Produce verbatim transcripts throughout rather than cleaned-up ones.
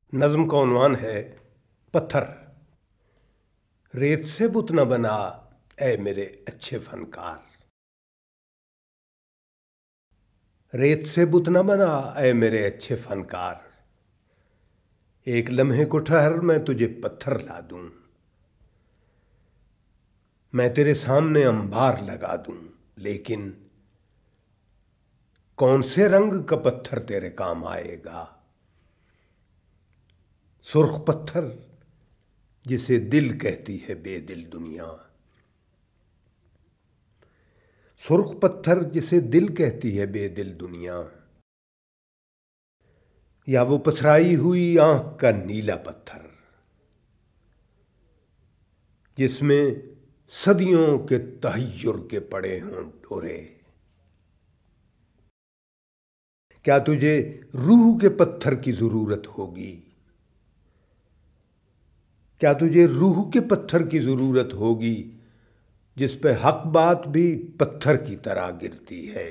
नज़्म का उन्वान है पत्थर। रेत से बुत न बना ऐ मेरे अच्छे फनकार। रेत से बुत न बना ऐ मेरे अच्छे फनकार। एक लम्हे को ठहर, मैं तुझे पत्थर ला दूं। मैं तेरे सामने अंबार लगा दूं। लेकिन कौन से रंग का पत्थर तेरे काम आएगा? सुर्ख पत्थर जिसे दिल कहती है बेदिल दुनिया। सुर्ख पत्थर जिसे दिल कहती है बेदिल दुनिया। या वो पथराई हुई आंख का नीला पत्थर जिसमें सदियों के तहय्युर के पड़े हों डोरे। क्या तुझे रूह के पत्थर की जरूरत होगी? क्या तुझे रूह के पत्थर की जरूरत होगी जिस पे हक बात भी पत्थर की तरह गिरती है?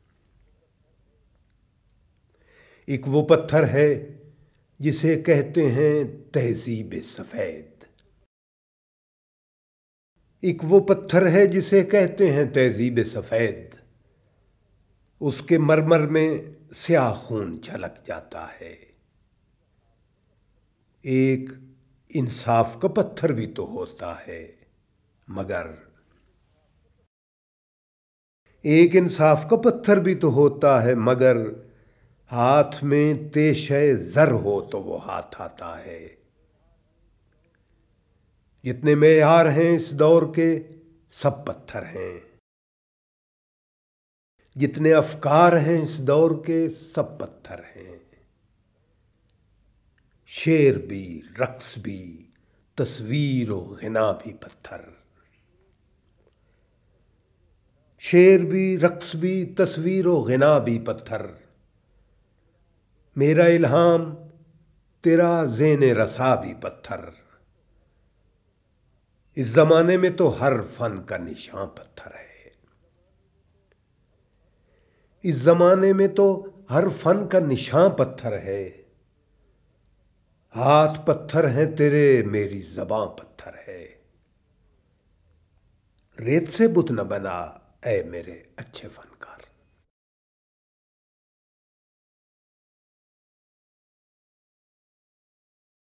एक वो पत्थर है जिसे कहते हैं तहजीब सफेद। एक वो पत्थर है जिसे कहते हैं तहजीब सफेद। उसके मरमर में स्याह खून झलक जाता है। एक इंसाफ का पत्थर भी तो होता है, मगर एक इंसाफ का पत्थर भी तो होता है मगर हाथ में तेशे जर हो तो वो हाथ आता है। जितने मेयार हैं इस दौर के सब पत्थर हैं। जितने अफकार हैं इस दौर के सब पत्थर हैं। शेर भी, रक्स भी, तस्वीर व गिना भी पत्थर। शेर भी, रक्स भी, तस्वीर व गिना भी पत्थर। मेरा इल्हाम, तेरा ज़ेने रसा भी पत्थर। इस जमाने में तो हर फन का निशान पत्थर है। इस जमाने में तो हर फन का निशान पत्थर है। हाथ पत्थर हैं तेरे, मेरी ज़बां पत्थर है। रेत से बुत न बना ऐ मेरे अच्छे फन।